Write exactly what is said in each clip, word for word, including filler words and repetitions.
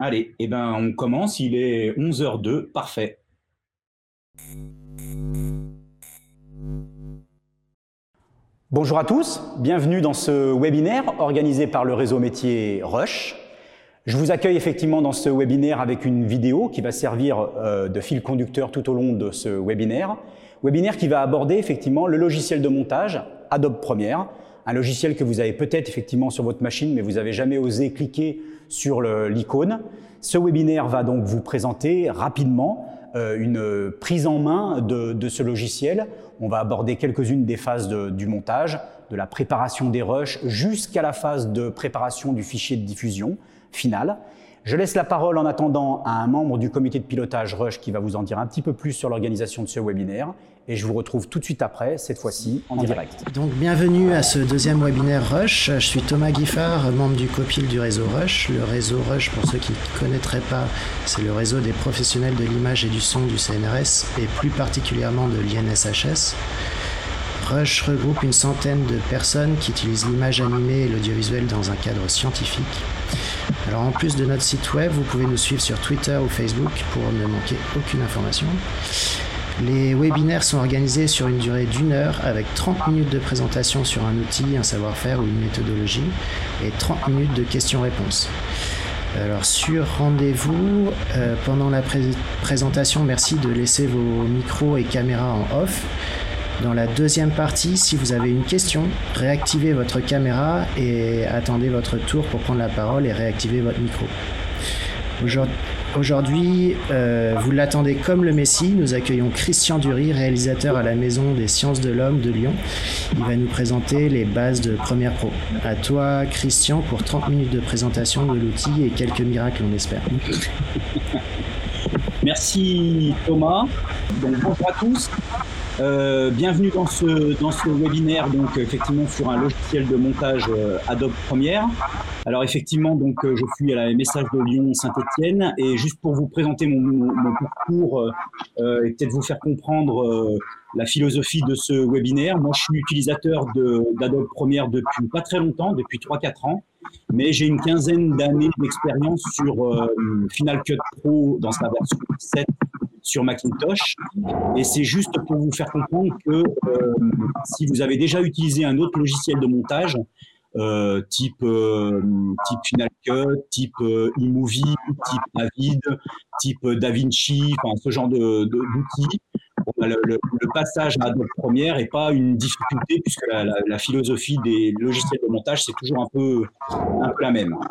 Allez, eh ben, on commence, il est onze heures zéro deux, parfait. Bonjour à tous, bienvenue dans ce webinaire organisé par le réseau métier Rush. Je vous accueille effectivement dans ce webinaire avec une vidéo qui va servir euh, de fil conducteur tout au long de ce webinaire. Webinaire qui va aborder effectivement le logiciel de montage Adobe Premiere, un logiciel que vous avez peut-être effectivement sur votre machine, mais vous n'avez jamais osé cliquer sur l'icône. Ce webinaire va donc vous présenter rapidement euh, une prise en main de, de ce logiciel. On va aborder quelques-unes des phases de, du montage, de la préparation des rushs jusqu'à la phase de préparation du fichier de diffusion final. Je laisse la parole en attendant à un membre du comité de pilotage Rush qui va vous en dire un petit peu plus sur l'organisation de ce webinaire. Et je vous retrouve tout de suite après, cette fois-ci en direct. Donc bienvenue à ce deuxième webinaire Rush. Je suis Thomas Giffard, membre du copil du réseau Rush. Le réseau Rush, pour ceux qui ne connaîtraient pas, c'est le réseau des professionnels de l'image et du son du C N R S et plus particulièrement de l'I N S H S. Rush regroupe une centaine de personnes qui utilisent l'image animée et l'audiovisuel dans un cadre scientifique. Alors en plus de notre site web, vous pouvez nous suivre sur Twitter ou Facebook pour ne manquer aucune information. Les webinaires sont organisés sur une durée d'une heure avec trente minutes de présentation sur un outil, un savoir-faire ou une méthodologie et trente minutes de questions-réponses. Alors sur rendez-vous, euh, pendant la pré présentation, merci de laisser vos micros et caméras en off. Dans la deuxième partie, si vous avez une question, réactivez votre caméra et attendez votre tour pour prendre la parole et réactiver votre micro. Aujourd'hui, euh, vous l'attendez comme le Messie, nous accueillons Christian Dury, réalisateur à la Maison des Sciences de l'Homme de Lyon. Il va nous présenter les bases de Premiere Pro. À toi, Christian, pour trente minutes de présentation de l'outil et quelques miracles, on espère. Merci Thomas. Donc, bonjour à tous. Euh, bienvenue dans ce, dans ce webinaire, donc effectivement sur un logiciel de montage euh, Adobe Premiere. Alors effectivement, donc euh, je suis à la M S H de Lyon Saint-Étienne et juste pour vous présenter mon, mon, mon parcours euh, et peut-être vous faire comprendre euh, la philosophie de ce webinaire. Moi, je suis utilisateur d'Adobe Premiere depuis pas très longtemps, depuis trois quatre ans, mais j'ai une quinzaine d'années d'expérience sur euh, Final Cut Pro dans sa version sept sur Macintosh, et c'est juste pour vous faire comprendre que euh, si vous avez déjà utilisé un autre logiciel de montage, euh, type, euh, type Final Cut, type euh, eMovie, type Avid, type DaVinci, enfin ce genre de, de, d'outils, bon, le, le, le passage à Adobe Premiere n'est pas une difficulté puisque la, la, la philosophie des logiciels de montage c'est toujours un peu, un peu la même.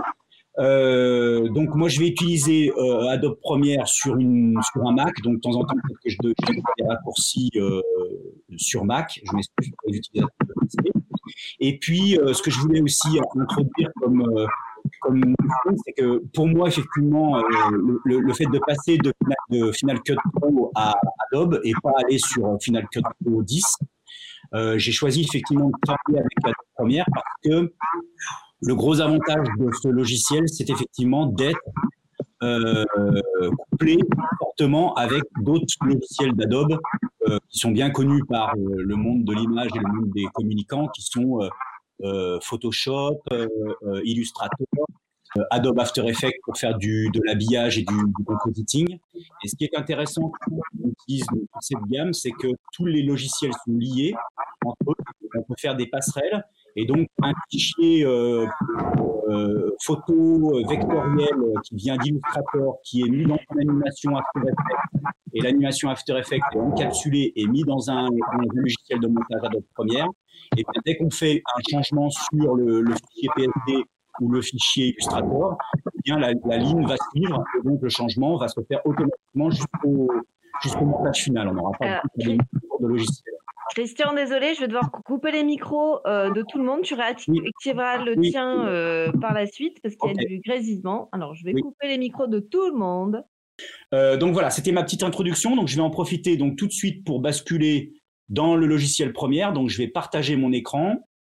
Euh, donc moi je vais utiliser euh, Adobe Premiere sur, une, sur un Mac, donc de temps en temps peut-être que je dois faire des raccourcis euh, sur Mac, je m'excuse pour les utilisateurs de P C. Et puis euh, ce que je voulais aussi introduire comme, euh, comme c'est que pour moi effectivement euh, le, le fait de passer de, de Final Cut Pro à Adobe et pas aller sur Final Cut Pro dix, euh, j'ai choisi effectivement de travailler avec Adobe Premiere parce que le gros avantage de ce logiciel, c'est effectivement d'être euh, couplé fortement avec d'autres logiciels d'Adobe euh, qui sont bien connus par euh, le monde de l'image et le monde des communicants, qui sont euh, euh, Photoshop, euh, euh, Illustrator, euh, Adobe After Effects pour faire du, de l'habillage et du, du compositing. Et ce qui est intéressant quand on utilise cette gamme, c'est que tous les logiciels sont liés entre eux. On peut faire des passerelles. Et donc, un fichier euh, euh, photo euh, vectoriel qui vient d'Illustrator, qui est mis dans une animation After Effects, et l'animation After Effects est encapsulée et mis dans un, un logiciel de montage Adobe Premiere. Et bien, dès qu'on fait un changement sur le, le fichier P S D ou le fichier Illustrator, eh bien, la, la ligne va suivre, et donc le changement va se faire automatiquement jusqu'au jusqu'au montage final. On n'aura pas de de logiciel. Christian, désolé, je vais devoir couper les micros euh, de tout le monde. Tu réactiveras le oui. tien euh, par la suite parce qu'il okay. y a du grésillement. Alors, je vais oui. couper les micros de tout le monde. Euh, donc voilà, c'était ma petite introduction. Donc je vais en profiter donc tout de suite pour basculer dans le logiciel Premiere. Donc je vais partager mon écran.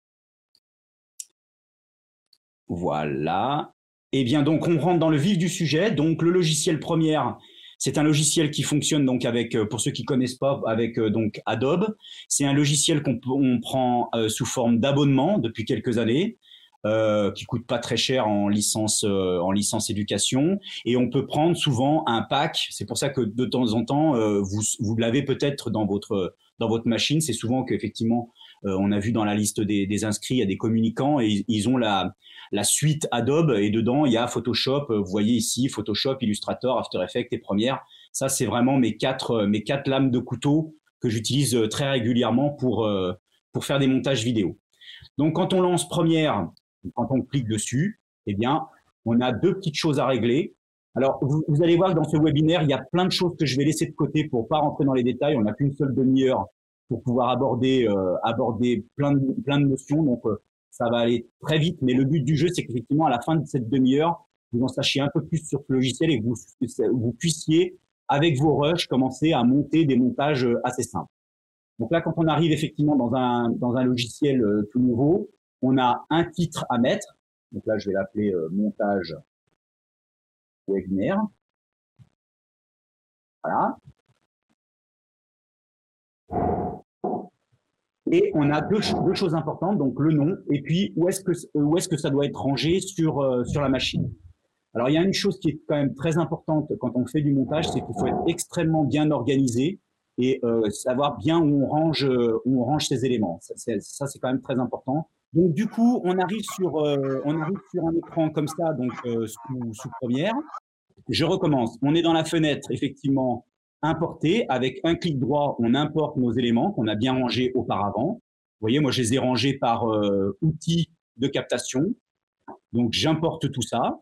Voilà. Et bien donc on rentre dans le vif du sujet. Donc le logiciel Premiere, c'est un logiciel qui fonctionne donc avec, pour ceux qui connaissent pas, avec donc Adobe. C'est un logiciel qu'on on prend euh, sous forme d'abonnement depuis quelques années. euh, qui coûte pas très cher en licence, euh, en licence éducation. Et on peut prendre souvent un pack. C'est pour ça que de temps en temps, euh, vous, vous l'avez peut-être dans votre, dans votre machine. C'est souvent qu'effectivement, euh, on a vu dans la liste des, des inscrits, il y a des communicants et ils ont la, la suite Adobe et dedans, il y a Photoshop. Vous voyez ici, Photoshop, Illustrator, After Effects et Premiere. Ça, c'est vraiment mes quatre, mes quatre lames de couteau que j'utilise très régulièrement pour, euh, pour faire des montages vidéo. Donc, quand on lance Premiere, quand on clique dessus, eh bien, on a deux petites choses à régler. Alors, vous, vous allez voir que dans ce webinaire, il y a plein de choses que je vais laisser de côté pour pas rentrer dans les détails. On n'a qu'une seule demi-heure pour pouvoir aborder, euh, aborder plein de, plein de notions. Donc, euh, ça va aller très vite. Mais le but du jeu, c'est qu'effectivement, à la fin de cette demi-heure, vous en sachiez un peu plus sur ce logiciel et que vous, vous puissiez, avec vos rushs, commencer à monter des montages assez simples. Donc là, quand on arrive effectivement dans un, dans un logiciel euh, tout nouveau, on a un titre à mettre. Donc là, je vais l'appeler euh, montage webinaire. Voilà. Et on a deux, deux choses importantes, donc le nom et puis où est-ce que, où est-ce que ça doit être rangé sur, euh, sur la machine. Alors, il y a une chose qui est quand même très importante quand on fait du montage, c'est qu'il faut être extrêmement bien organisé et euh, savoir bien où on range, euh, où on range ces éléments. Ça, c'est, ça, c'est quand même très important. Donc, du coup, on arrive sur, euh, on arrive sur un écran comme ça, donc euh, sous, sous Premiere. Je recommence. On est dans la fenêtre, effectivement, importer. Avec un clic droit, on importe nos éléments qu'on a bien rangés auparavant. Vous voyez, moi, je les ai rangés par euh, outils de captation. Donc, j'importe tout ça.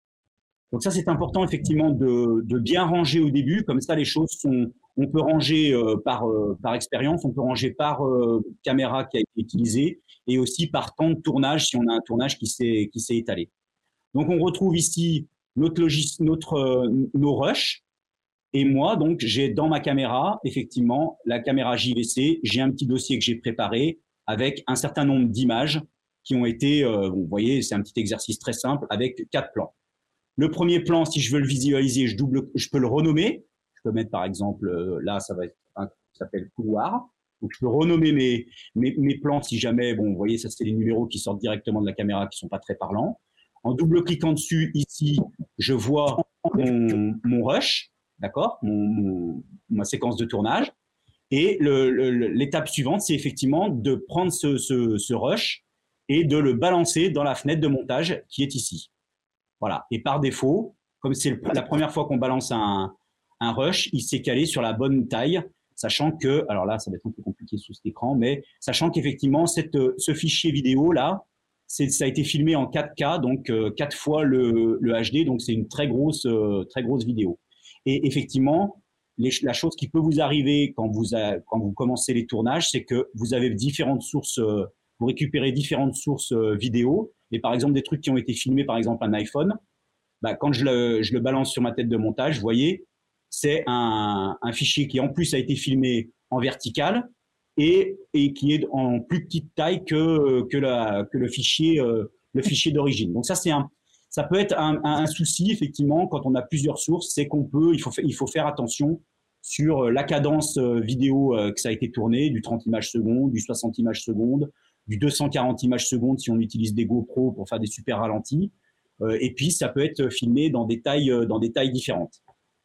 Donc ça, c'est important effectivement de, de bien ranger au début. Comme ça, les choses sont, on peut ranger euh, par, euh, par expérience, on peut ranger par euh, caméra qui a été utilisée et aussi par temps de tournage si on a un tournage qui s'est qui s'est étalé. Donc on retrouve ici notre logis, notre euh, nos rushs et moi donc j'ai dans ma caméra effectivement la caméra J V C. J'ai un petit dossier que j'ai préparé avec un certain nombre d'images qui ont été, euh, vous voyez, c'est un petit exercice très simple avec quatre plans. Le premier plan, si je veux le visualiser, je, double, je peux le renommer. Je peux mettre, par exemple, là, ça va être un, ça s'appelle couloir. Donc, je peux renommer mes, mes, mes plans si jamais, bon, vous voyez, ça, c'est les numéros qui sortent directement de la caméra qui sont pas très parlants. En double-cliquant dessus, ici, je vois mon, mon rush, d'accord, mon, mon, ma séquence de tournage. Et le, le, l'étape suivante, c'est effectivement de prendre ce, ce, ce rush et de le balancer dans la fenêtre de montage qui est ici. Voilà. Et par défaut, comme c'est la première fois qu'on balance un, un rush, il s'est calé sur la bonne taille, sachant que, alors là, ça va être un peu compliqué sous cet écran, mais sachant qu'effectivement, cette, ce fichier vidéo là, c'est, ça a été filmé en quatre K, donc euh, quatre fois le, le H D, donc c'est une très grosse, euh, très grosse vidéo. Et effectivement, les, la chose qui peut vous arriver quand vous, a, quand vous commencez les tournages, c'est que vous avez différentes sources, euh, vous récupérez différentes sources euh, vidéo. Et par exemple, des trucs qui ont été filmés, par exemple, un iPhone, bah, quand je le, je le balance sur ma tête de montage, vous voyez, c'est un, un fichier qui, en plus, a été filmé en vertical et, et qui est en plus petite taille que, que, la, que le fichier, euh, le fichier d'origine. Donc ça, c'est un, ça peut être un, un, un souci, effectivement, quand on a plusieurs sources, c'est qu'on peut, il faut, il faut faire attention sur la cadence vidéo que ça a été tourné, du trente images secondes, du soixante images secondes, du deux cent quarante images secondes si on utilise des GoPro pour faire des super ralentis. Euh, et puis, ça peut être filmé dans des tailles, dans des tailles différentes.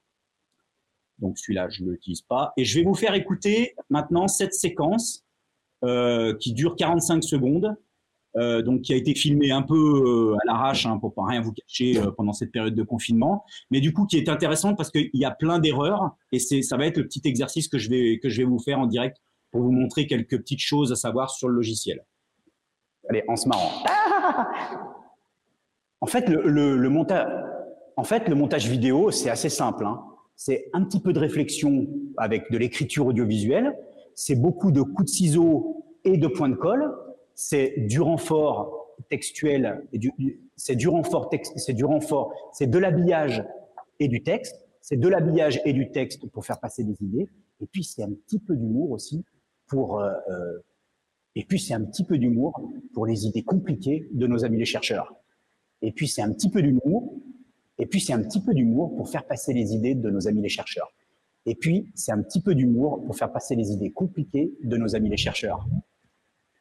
Donc, celui-là, je ne l'utilise pas. Et je vais vous faire écouter maintenant cette séquence euh, qui dure quarante-cinq secondes, euh, donc qui a été filmée un peu euh, à l'arrache, hein, pour pas rien vous cacher euh, pendant cette période de confinement, mais du coup qui est intéressante parce qu'il y a plein d'erreurs et c'est, ça va être le petit exercice que je vais, que je vais vous faire en direct pour vous montrer quelques petites choses à savoir sur le logiciel. Allez, en se marrant. En fait, le, le, le, monta... en fait, le montage vidéo, c'est assez simple. Hein. C'est un petit peu de réflexion avec de l'écriture audiovisuelle. C'est beaucoup de coups de ciseaux et de points de colle. C'est du renfort textuel. C'est du renfort texte. C'est du renfort. C'est de l'habillage et du texte. C'est de l'habillage et du texte pour faire passer des idées. Et puis, c'est un petit peu d'humour aussi pour... Euh, euh, Et puis, c'est un petit peu d'humour pour les idées compliquées de nos amis les chercheurs. Et puis, c'est un petit peu d'humour. Et puis, c'est un petit peu d'humour pour faire passer les idées de nos amis les chercheurs. Et puis, c'est un petit peu d'humour pour faire passer les idées compliquées de nos amis les chercheurs.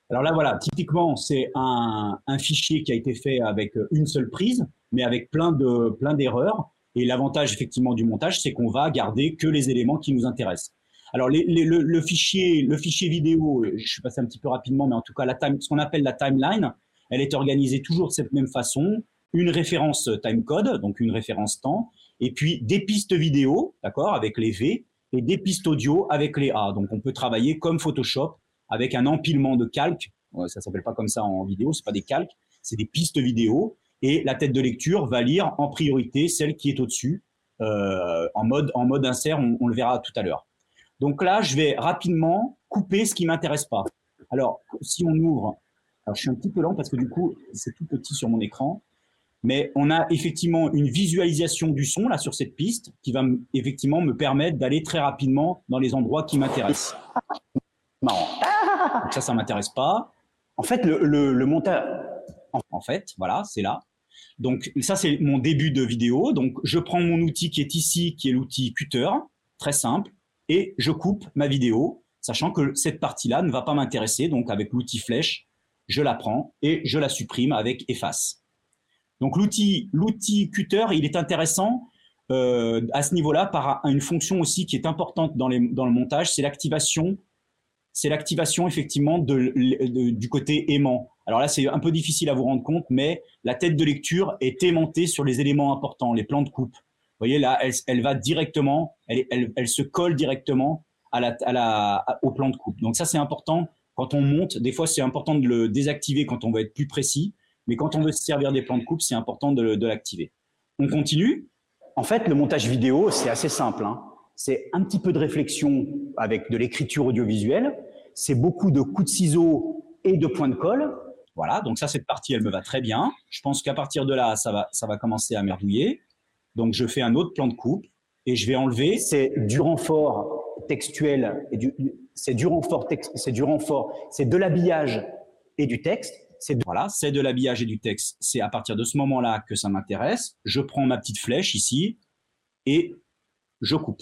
Alors là, voilà, typiquement, c'est un, un fichier qui a été fait avec une seule prise, mais avec plein de plein d'erreurs. Et l'avantage effectivement du montage, c'est qu'on va garder que les éléments qui nous intéressent. Alors les, les, le, le fichier, le fichier vidéo, je suis passé un petit peu rapidement, mais en tout cas, la time, ce qu'on appelle la timeline, elle est organisée toujours de cette même façon. Une référence timecode, donc une référence temps, et puis des pistes vidéo, d'accord, avec les V, et des pistes audio avec les A. Donc on peut travailler comme Photoshop avec un empilement de calques. Ça s'appelle pas comme ça en vidéo, c'est pas des calques, c'est des pistes vidéo. Et la tête de lecture va lire en priorité celle qui est au-dessus, euh, en mode en mode insert. On, on le verra tout à l'heure. Donc là, je vais rapidement couper ce qui m'intéresse pas. Alors si on ouvre, alors je suis un petit peu lent parce que du coup c'est tout petit sur mon écran. Mais on a effectivement une visualisation du son là sur cette piste qui va effectivement me permettre d'aller très rapidement dans les endroits qui m'intéressent. Marrant. Donc ça, ça m'intéresse pas. En fait, le, le, le montage, en, en fait, voilà, c'est là. Donc ça, c'est mon début de vidéo. Donc je prends mon outil qui est ici, qui est l'outil cutter, très simple, et je coupe ma vidéo, sachant que cette partie-là ne va pas m'intéresser. Donc avec l'outil flèche, je la prends et je la supprime avec efface. Donc l'outil l'outil cutter, il est intéressant euh, à ce niveau-là par une fonction aussi qui est importante dans, les, dans le montage, c'est l'activation, c'est l'activation effectivement de, de, du côté aimant. Alors là, c'est un peu difficile à vous rendre compte, mais la tête de lecture est aimantée sur les éléments importants, les plans de coupe. Vous voyez là, elle, elle va directement, elle, elle, elle se colle directement à la, à la, à, au plan de coupe. Donc ça, c'est important quand on monte. Des fois, c'est important de le désactiver quand on veut être plus précis. Mais quand on veut se servir des plans de coupe, c'est important de, de l'activer. On continue. En fait, le montage vidéo, c'est assez simple, hein. C'est un petit peu de réflexion avec de l'écriture audiovisuelle. C'est beaucoup de coups de ciseaux et de points de colle. Voilà, donc ça, cette partie, elle me va très bien. Je pense qu'à partir de là, ça va, ça va commencer à merdouiller. Donc, je fais un autre plan de coupe et je vais enlever. C'est du renfort textuel, et du, c'est du renfort, tex, c'est du renfort, c'est de l'habillage et du texte. C'est de, voilà, c'est de l'habillage et du texte. C'est à partir de ce moment-là que ça m'intéresse. Je prends ma petite flèche ici et je coupe.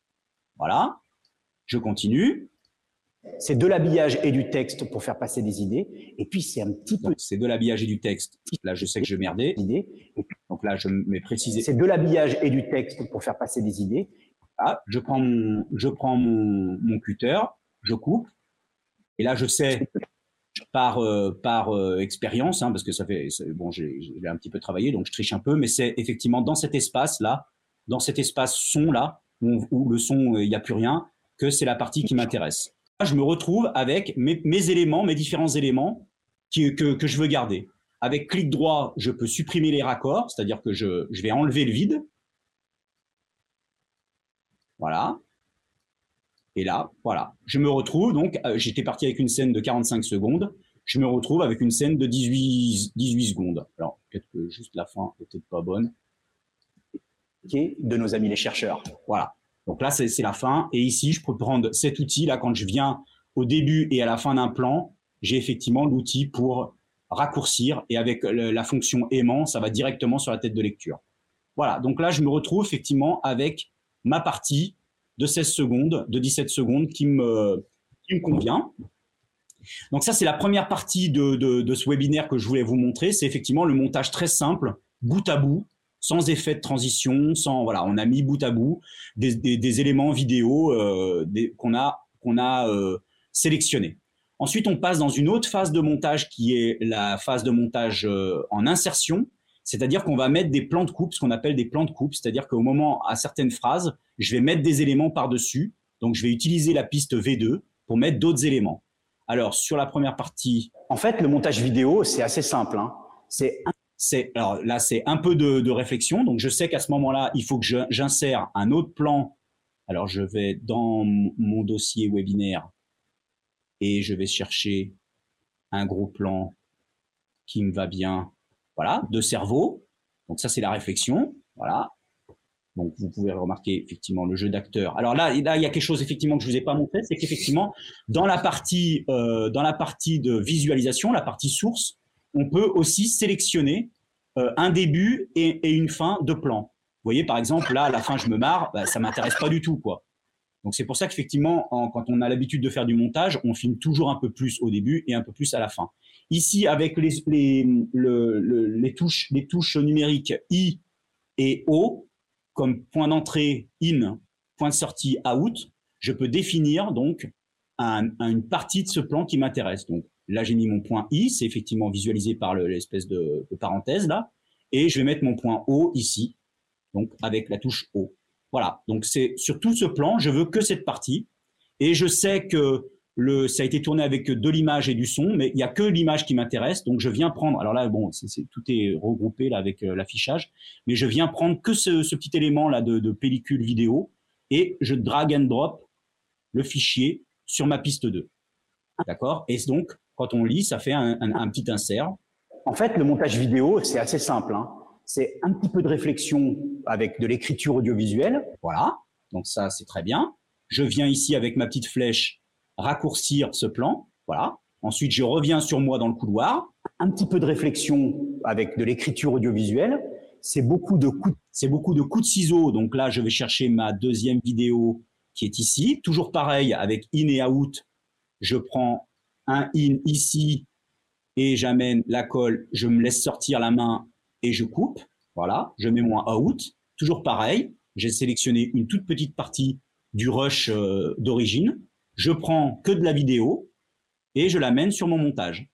Voilà, je continue. C'est de l'habillage et du texte pour faire passer des idées. Et puis, c'est un petit peu… C'est de l'habillage et du texte. Là, je sais que je merdais. Donc là, je m'ai précisé. C'est de l'habillage et du texte pour faire passer des idées. Là, je prends mon, je prends mon, mon cutter, je coupe. Et là, je sais… par euh, par euh, expérience, hein, parce que ça fait bon, j'ai un petit peu travaillé, donc je triche un peu, mais c'est effectivement dans cet espace là, dans cet espace son là, où, où le son il n'y a plus rien, que c'est la partie qui m'intéresse. Là, je me retrouve avec mes, mes éléments, mes différents éléments qui, que que je veux garder. Avec clic droit, je peux supprimer les raccords, c'est-à-dire que je je vais enlever le vide. Voilà. Et là, voilà, je me retrouve, donc, euh, j'étais parti avec une scène de quarante-cinq secondes, je me retrouve avec une scène de dix-huit, dix-huit secondes. Alors, peut-être que juste la fin n'est peut-être pas bonne. De nos amis les chercheurs. Voilà. Donc là, c'est la fin. Et ici, je peux prendre cet outil, là, quand je viens au début et à la fin d'un plan, j'ai effectivement l'outil pour raccourcir. Et avec le, la fonction aimant, ça va directement sur la tête de lecture. Voilà. Donc là, je me retrouve effectivement avec ma partie de seize secondes, de dix-sept secondes qui me, qui me convient. Donc ça, c'est la première partie de, de, de ce webinaire que je voulais vous montrer. C'est effectivement le montage très simple, bout à bout, sans effet de transition, sans voilà, on a mis bout à bout des, des, des éléments vidéo euh, qu'on a, qu'on a euh, sélectionnés. Ensuite, on passe dans une autre phase de montage qui est la phase de montage euh, en insertion. C'est-à-dire qu'on va mettre des plans de coupe, ce qu'on appelle des plans de coupe, c'est-à-dire qu'au moment, à certaines phrases, je vais mettre des éléments par-dessus. Donc, je vais utiliser la piste V deux pour mettre d'autres éléments. Alors, sur la première partie… En fait, le montage vidéo, c'est assez simple, hein. C'est, c'est, alors là, c'est un peu de, de réflexion. Donc, je sais qu'à ce moment-là, il faut que j'insère un autre plan. Alors, je vais dans mon dossier webinaire et je vais chercher un gros plan qui me va bien. Voilà, de cerveau. Donc ça, c'est la réflexion. Voilà. Donc vous pouvez remarquer effectivement le jeu d'acteur. Alors là, là, il y a quelque chose effectivement que je vous ai pas montré, c'est qu'effectivement dans la partie euh, dans la partie de visualisation, la partie source, on peut aussi sélectionner euh, un début et, et une fin de plan. Vous voyez par exemple là, à la fin, je me marre, bah, ça m'intéresse pas du tout quoi. Donc c'est pour ça qu'effectivement, quand on a l'habitude de faire du montage, on filme toujours un peu plus au début et un peu plus à la fin. Ici, avec les, les, le, le, les, touches, les touches numériques I et O, comme point d'entrée in, point de sortie out, je peux définir donc un, un, une partie de ce plan qui m'intéresse. Donc là, j'ai mis mon point I, c'est effectivement visualisé par l'espèce de, de parenthèse là, et je vais mettre mon point O ici, donc avec la touche O. Voilà, donc c'est sur tout ce plan, je veux que cette partie, et je sais que le, ça a été tourné avec de l'image et du son, mais il n'y a que l'image qui m'intéresse, donc je viens prendre, alors là, bon, c'est, c'est, tout est regroupé là avec euh, l'affichage, mais je viens prendre que ce, ce petit élément là de, de pellicule vidéo, et je drag and drop le fichier sur ma piste deux. D'accord? Et donc, quand on lit, ça fait un, un, un petit insert. En fait, le montage vidéo, c'est assez simple, hein. C'est un petit peu de réflexion avec de l'écriture audiovisuelle. Voilà, donc ça, c'est très bien. Je viens ici avec ma petite flèche raccourcir ce plan. Voilà. Ensuite, je reviens sur moi dans le couloir. Un petit peu de réflexion avec de l'écriture audiovisuelle. C'est beaucoup de coups, c'est beaucoup de coups de ciseaux. Donc là, je vais chercher ma deuxième vidéo qui est ici. Toujours pareil, avec in et out. Je prends un in ici et j'amène la colle. Je me laisse sortir la main et je coupe, voilà, je mets mon out, toujours pareil, j'ai sélectionné une toute petite partie du rush euh, d'origine, je prends que de la vidéo et je l'amène sur mon montage.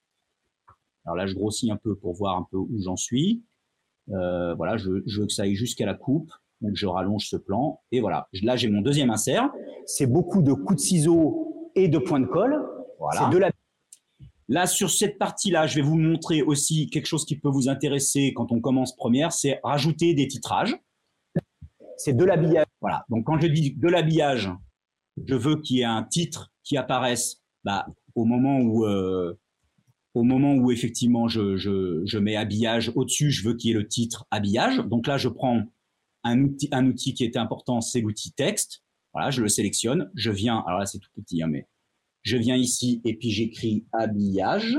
Alors là, je grossis un peu pour voir un peu où j'en suis. Euh, voilà, je, je veux que ça aille jusqu'à la coupe, donc je rallonge ce plan et voilà. Là, j'ai mon deuxième insert. C'est beaucoup de coups de ciseaux et de points de colle. Voilà. C'est de la Là, sur cette partie-là, je vais vous montrer aussi quelque chose qui peut vous intéresser quand on commence première, c'est rajouter des titrages. C'est de l'habillage. Voilà. Donc, quand je dis de l'habillage, je veux qu'il y ait un titre qui apparaisse bah, au moment où, euh, au moment où effectivement je, je, je mets habillage au-dessus, je veux qu'il y ait le titre habillage. Donc là, je prends un outil, un outil qui était important, c'est l'outil texte. Voilà, je le sélectionne. Je viens, alors là, c'est tout petit, hein, mais je viens ici et puis j'écris habillage.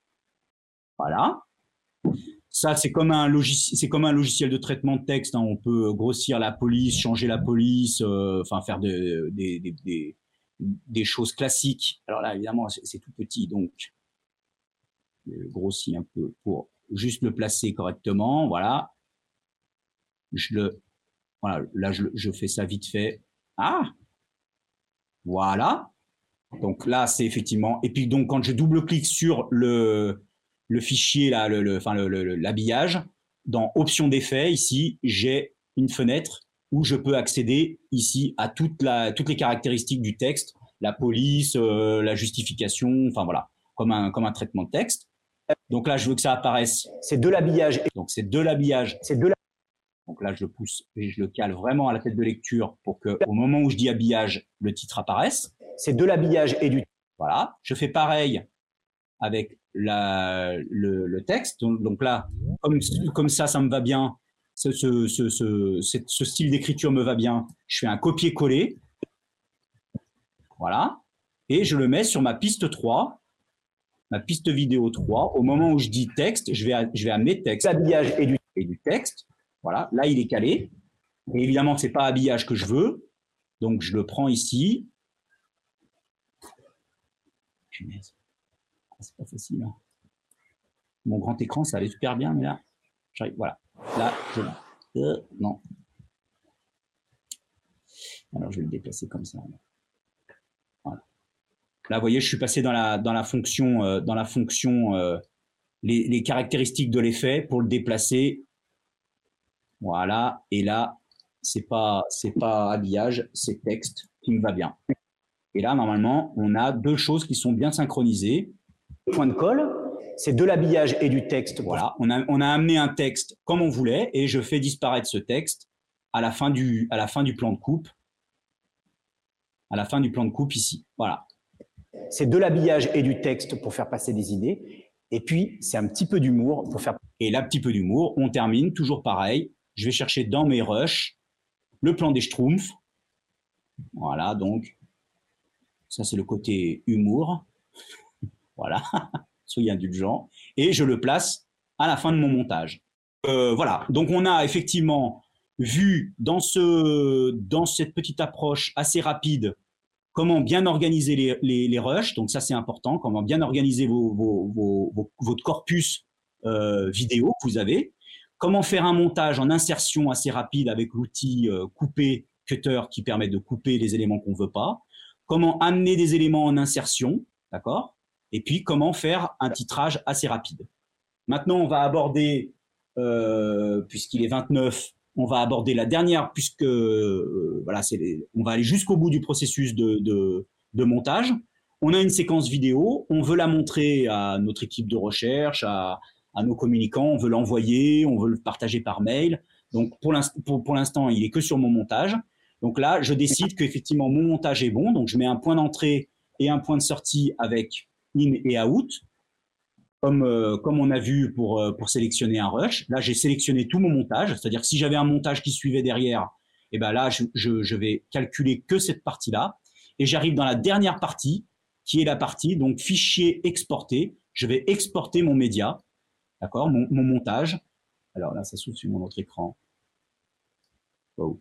Voilà. Ça, c'est comme un logiciel, c'est comme un logiciel de traitement de texte, hein. On peut grossir la police, changer la police, euh, enfin faire de, des, des, des, des choses classiques. Alors là, évidemment, c'est, c'est tout petit, donc je grossis un peu pour juste le placer correctement. Voilà. Je le, voilà. Là, je, je fais ça vite fait. Ah, voilà. Donc là, c'est effectivement. Et puis donc, quand je double-clique sur le le fichier là, le, le, enfin le, le, l'habillage, dans Options d'effets, ici, j'ai une fenêtre où je peux accéder ici à toute la toutes les caractéristiques du texte, la police, euh, la justification, enfin voilà, comme un comme un traitement de texte. Donc là, je veux que ça apparaisse. C'est de l'habillage. Donc c'est de l'habillage. C'est de la... Donc là, je le pousse et je le cale vraiment à la tête de lecture pour que, au moment où je dis habillage, le titre apparaisse. C'est de l'habillage et du. Voilà. Je fais pareil avec la, le, le texte. Donc, donc là, comme, comme ça, ça me va bien. Ce, ce, ce, ce, ce style d'écriture me va bien. Je fais un copier-coller. Voilà. Et je le mets sur ma piste trois, ma piste vidéo trois. Au moment où je dis texte, je vais, je vais amener texte. Habillage et du, et du texte. Voilà. Là, il est calé. Et évidemment, c'est pas habillage que je veux. Donc, je le prends ici. Punaise. C'est pas facile. Hein. Mon grand écran, ça allait super bien, mais là, j'arrive. Voilà. Là, je. Euh, non. Alors, je vais le déplacer comme ça. Voilà. Là, vous voyez, je suis passé dans la dans la fonction euh, dans la fonction euh, les, les caractéristiques de l'effet pour le déplacer. Voilà. Et là, c'est pas c'est pas habillage, c'est texte qui me va bien. Et là, normalement, on a deux choses qui sont bien synchronisées. Point de colle, c'est de l'habillage et du texte. Voilà, on a, on a amené un texte comme on voulait et je fais disparaître ce texte à la fin du, à la fin du plan de coupe. À la fin du plan de coupe ici. Voilà. C'est de l'habillage et du texte pour faire passer des idées. Et puis, c'est un petit peu d'humour pour faire. Et là, petit peu d'humour, on termine toujours pareil. Je vais chercher dans mes rushs le plan des Schtroumpfs. Voilà, donc. Ça, c'est le côté humour. Voilà, soyez indulgents. Et je le place à la fin de mon montage. Euh, voilà, donc on a effectivement vu dans, ce, dans cette petite approche assez rapide comment bien organiser les, les, les rushs, donc ça c'est important, comment bien organiser vos, vos, vos, vos, votre corpus euh, vidéo que vous avez, comment faire un montage en insertion assez rapide avec l'outil euh, couper cutter qui permet de couper les éléments qu'on ne veut pas, comment amener des éléments en insertion, d'accord, et puis comment faire un titrage assez rapide. Maintenant, on va aborder, euh, puisqu'il est vingt-neuf, on va aborder la dernière, puisque euh, voilà, c'est les, on va aller jusqu'au bout du processus de, de, de montage. On a une séquence vidéo, on veut la montrer à notre équipe de recherche, à, à nos communicants, on veut l'envoyer, on veut le partager par mail. Donc pour l'instant, pour, pour l'instant, il est que sur mon montage. Donc là, je décide qu'effectivement mon montage est bon. Donc je mets un point d'entrée et un point de sortie avec in et out. Comme, euh, comme on a vu pour, euh, pour sélectionner un rush. Là, j'ai sélectionné tout mon montage, c'est-à-dire que si j'avais un montage qui suivait derrière, eh ben là, je, je, je vais calculer que cette partie-là. Et j'arrive dans la dernière partie, qui est la partie, donc, fichier exporté. Je vais exporter mon média, d'accord, mon, mon montage. Alors là, ça s'ouvre sur mon autre écran. Wow.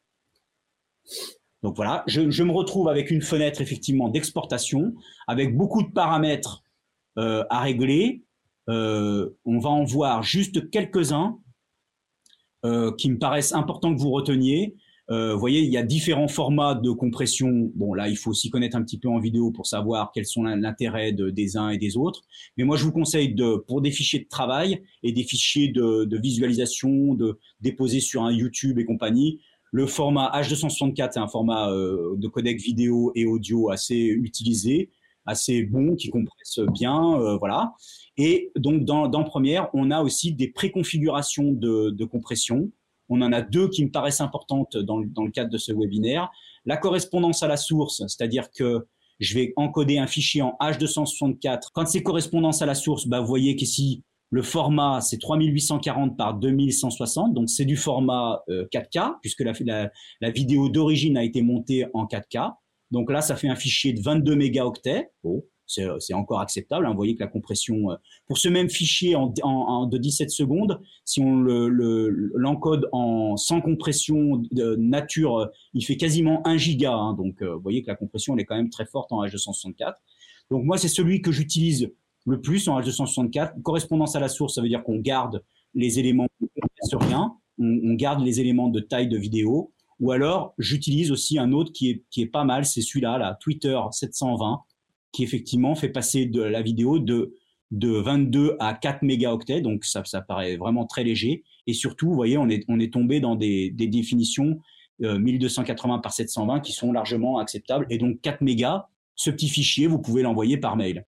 Donc voilà, je, je me retrouve avec une fenêtre, effectivement, d'exportation, avec beaucoup de paramètres Euh, à régler. Euh, on va en voir juste quelques-uns euh, qui me paraissent importants que vous reteniez. Euh, vous voyez, il y a différents formats de compression. Bon, là, il faut aussi connaître un petit peu en vidéo pour savoir quels sont l'intérêt de, des uns et des autres. Mais moi, je vous conseille, de, pour des fichiers de travail et des fichiers de, de visualisation, de déposer sur un YouTube et compagnie, le format H deux cent soixante-quatre, c'est un format euh, de codec vidéo et audio assez utilisé, assez bon, qui compresse bien, euh, voilà. Et donc, dans, dans Premiere, on a aussi des préconfigurations de, de compression. On en a deux qui me paraissent importantes dans, dans le cadre de ce webinaire. La correspondance à la source, c'est-à-dire que je vais encoder un fichier en H deux cent soixante-quatre. Quand c'est correspondance à la source, bah, vous voyez qu'ici, le format, c'est trois mille huit cent quarante par deux mille cent soixante, donc c'est du format euh, quatre K, puisque la, la, la vidéo d'origine a été montée en quatre K. Donc là, ça fait un fichier de vingt-deux mégaoctets. Bon, c'est encore acceptable. Hein. Vous voyez que la compression, euh, pour ce même fichier en, en, en de dix-sept secondes, si on le, le, l'encode en sans compression de nature, euh, il fait quasiment un giga. Hein. Donc, euh, vous voyez que la compression, elle est quand même très forte en H deux cent soixante-quatre. Donc moi, c'est celui que j'utilise le plus en H deux cent soixante-quatre. Correspondance à la source, ça veut dire qu'on garde les éléments, on ne compresse rien, on, on garde les éléments de taille de vidéo. Ou alors, j'utilise aussi un autre qui est, qui est pas mal, c'est celui-là, là, Twitter sept cent vingt, qui effectivement fait passer de la vidéo de, de vingt-deux à quatre mégaoctets, donc ça, ça paraît vraiment très léger. Et surtout, vous voyez, on est, on est tombé dans des, des définitions euh, mille deux cent quatre-vingts par sept cent vingt qui sont largement acceptables. Et donc, quatre mégas, ce petit fichier, vous pouvez l'envoyer par mail.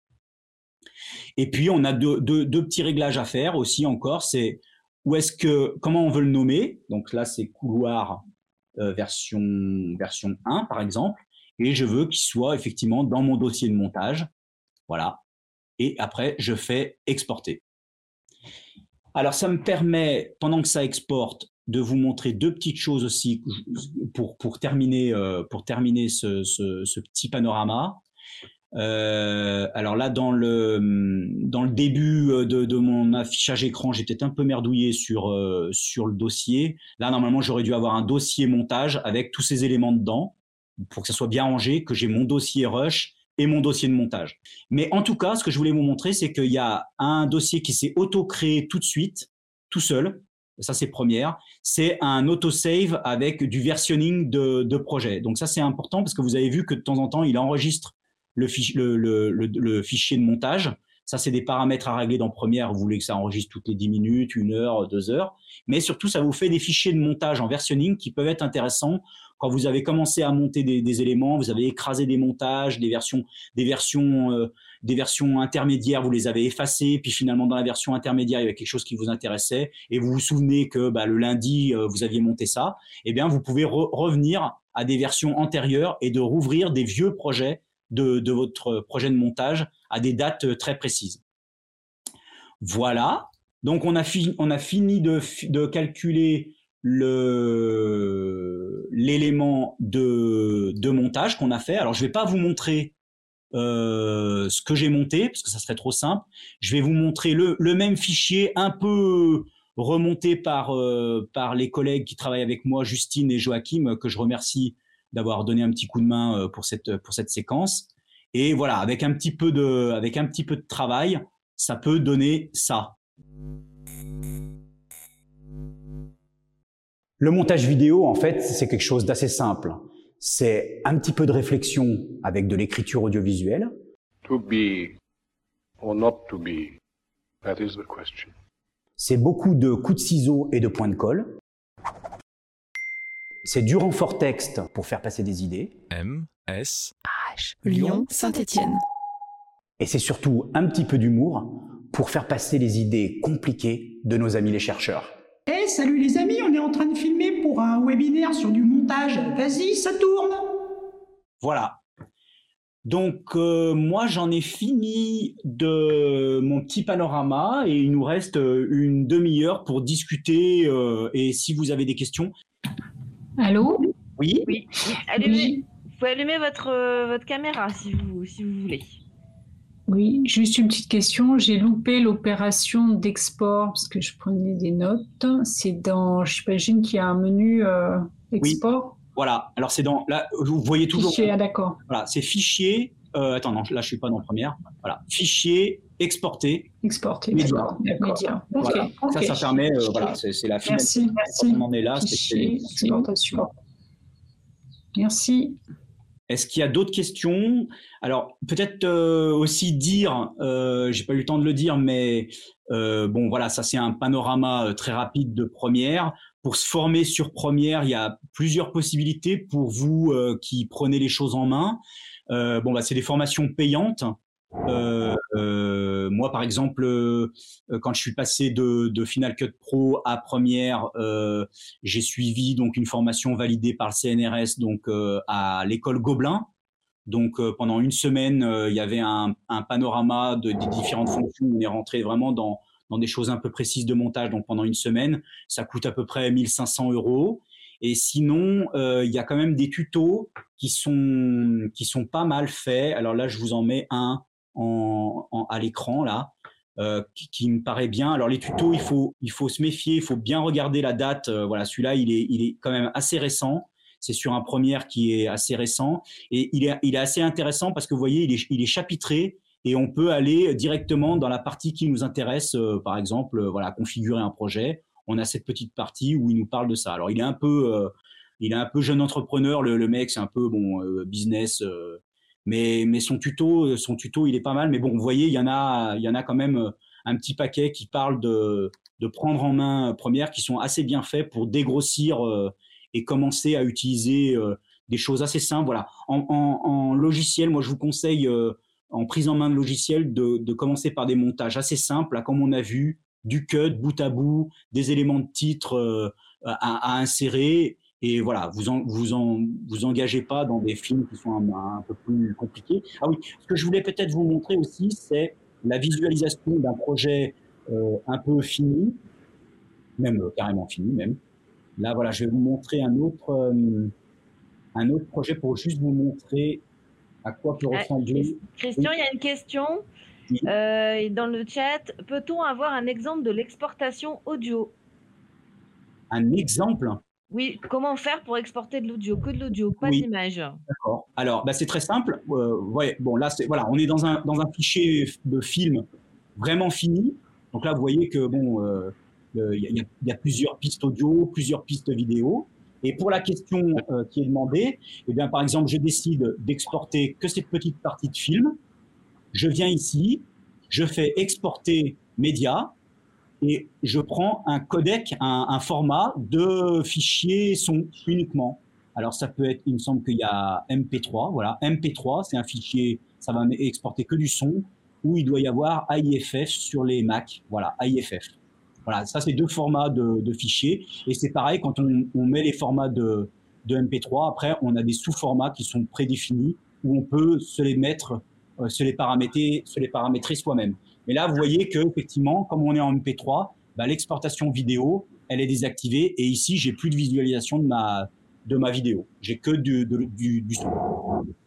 Et puis, on a deux, deux, deux petits réglages à faire aussi encore, c'est où est-ce que, comment on veut le nommer. Donc là, c'est couloir Euh, version, version un, par exemple, et je veux qu'il soit effectivement dans mon dossier de montage. Voilà. Et après, je fais exporter. Alors, ça me permet, pendant que ça exporte, de vous montrer deux petites choses aussi pour, pour terminer, euh, pour terminer ce, ce, ce petit panorama. Euh, alors là, dans le, dans le début de, de mon affichage écran, j'ai peut-être un peu merdouillé sur, euh, sur le dossier. Là, normalement, j'aurais dû avoir un dossier montage avec tous ces éléments dedans pour que ça soit bien rangé, que j'ai mon dossier rush et mon dossier de montage. Mais en tout cas, ce que je voulais vous montrer, c'est qu'il y a un dossier qui s'est auto-créé tout de suite, tout seul. Ça, c'est première. C'est un autosave avec du versionning de, de projet. Donc ça, c'est important parce que vous avez vu que de temps en temps, il enregistre Le, fichi le, le, le, le fichier de montage. Ça, c'est des paramètres à régler dans Premiere. Vous voulez que ça enregistre toutes les dix minutes, une heure, deux heures. Mais surtout, ça vous fait des fichiers de montage en versionning qui peuvent être intéressants quand vous avez commencé à monter des, des éléments, vous avez écrasé des montages, des versions, des versions, euh, des versions intermédiaires, vous les avez effacées, puis finalement, dans la version intermédiaire, il y avait quelque chose qui vous intéressait et vous vous souvenez que bah, le lundi, euh, vous aviez monté ça. Eh bien, vous pouvez re revenir à des versions antérieures et de rouvrir des vieux projets De, de votre projet de montage à des dates très précises. Voilà. Donc, on a, fi on a fini de, de calculer l'élément de, de montage qu'on a fait. Alors, je ne vais pas vous montrer euh, ce que j'ai monté, parce que ça serait trop simple. Je vais vous montrer le, le même fichier un peu, remonté par, euh, par les collègues qui travaillent avec moi, Justine et Joachim, que je remercie d'avoir donné un petit coup de main pour cette, pour cette séquence. Et voilà, avec un petit peu de, avec un petit peu de travail, ça peut donner ça. Le montage vidéo, en fait, c'est quelque chose d'assez simple. C'est un petit peu de réflexion avec de l'écriture audiovisuelle. To be or not to be, that is the question. C'est beaucoup de coups de ciseaux et de points de colle. C'est du renfort texte pour faire passer des idées. M, S, H, Lyon, Saint-Étienne. Et c'est surtout un petit peu d'humour pour faire passer les idées compliquées de nos amis les chercheurs. Eh, hey, salut les amis, on est en train de filmer pour un webinaire sur du montage. Vas-y, ça tourne. Voilà. Donc, euh, moi, j'en ai fini de mon petit panorama et il nous reste une demi-heure pour discuter. Euh, et si vous avez des questions... Allô ? Oui. Oui. oui. Allumez, vous pouvez allumer votre, euh, votre caméra si vous, si vous voulez. Oui, juste une petite question. J'ai loupé l'opération d'export parce que je prenais des notes. C'est dans, j'imagine qu'il y a un menu euh, export. Oui. Voilà. Alors c'est dans, là, vous voyez toujours. Fichier, ah, d'accord. Voilà, c'est fichier. Euh, attends, non, là je suis pas dans première. Voilà, fichier exporté. Exporté. Média. D'accord. Média. Ok. Voilà. Okay. Ça, ça permet. Euh, voilà, c'est, c'est la finalité. Merci. Merci. On en est là. Fichier, c'est, exportation. Merci. Est-ce qu'il y a d'autres questions? Alors, peut-être euh, aussi dire, euh, j'ai pas eu le temps de le dire, mais euh, bon, voilà, ça c'est un panorama euh, très rapide de Première. Pour se former sur Première, il y a plusieurs possibilités pour vous euh, qui prenez les choses en main. Euh, bon, bah, c'est des formations payantes. Euh, euh, moi, par exemple, euh, quand je suis passé de, de Final Cut Pro à Première, euh, j'ai suivi donc une formation validée par le C N R S, donc euh, à l'école Gobelin. Donc euh, pendant une semaine, euh, il y avait un, un panorama de, des différentes fonctions. On est rentré vraiment dans dans des choses un peu précises de montage. Donc pendant une semaine, ça coûte à peu près mille cinq cents euros. Et sinon, euh, il y a quand même des tutos qui sont qui sont pas mal faits. Alors là, je vous en mets un en, en à l'écran là, euh, qui, qui me paraît bien. Alors les tutos, il faut il faut se méfier, il faut bien regarder la date. Euh, voilà, celui-là, il est il est quand même assez récent. C'est sur un Première qui est assez récent et il est il est assez intéressant parce que vous voyez, il est il est chapitré. Et on peut aller directement dans la partie qui nous intéresse, euh, par exemple, euh, voilà, configurer un projet. On a cette petite partie où il nous parle de ça. Alors, il est un peu, euh, il est un peu jeune entrepreneur, le, le mec, c'est un peu bon euh, business, euh, mais mais son tuto, son tuto, il est pas mal. Mais bon, vous voyez, il y en a, il y en a quand même un petit paquet qui parle de de prendre en main Première, qui sont assez bien faits pour dégrossir euh, et commencer à utiliser euh, des choses assez simples. Voilà, en, en, en logiciel, moi, je vous conseille euh, en prise en main de logiciel, de, de commencer par des montages assez simples, là, comme on a vu, du cut, bout à bout, des éléments de titre euh, à, à insérer. Et voilà, vous en, vous en, vous engagez pas dans des films qui sont un, un peu plus compliqués. Ah oui, ce que je voulais peut-être vous montrer aussi, c'est la visualisation d'un projet euh, un peu fini, même euh, carrément fini même. Là, voilà, je vais vous montrer un autre, euh, un autre projet pour juste vous montrer à quoi peut ressembler. Christian, il y a une question oui. euh, dans le chat. Peut-on avoir un exemple de l'exportation audio? Un exemple? Oui, comment faire pour exporter de l'audio? Que de l'audio, pas oui. d'image. D'accord. Alors, bah, c'est très simple. Euh, ouais, bon, là, c'est, voilà, on est dans un, dans un fichier de film vraiment fini. Donc là, vous voyez que bon, il euh, euh, y, y, y a plusieurs pistes audio, plusieurs pistes vidéo. Et pour la question euh, qui est demandée, eh bien, par exemple, je décide d'exporter que cette petite partie de film. Je viens ici, je fais exporter média et je prends un codec, un, un format de fichier son uniquement. Alors, ça peut être, il me semble qu'il y a M P trois. Voilà, M P trois, c'est un fichier, ça va exporter que du son, où il doit y avoir A I F F sur les Mac. Voilà, A I F F. Voilà, ça c'est deux formats de, de fichiers et c'est pareil quand on, on met les formats de, de M P trois. Après, on a des sous-formats qui sont prédéfinis où on peut se les mettre, euh, se les paramétrer, se les paramétrer soi-même. Mais là, vous voyez que effectivement, comme on est en M P trois, bah, l'exportation vidéo, elle est désactivée et ici, j'ai plus de visualisation de ma de ma vidéo. J'ai que du, de, du, du son.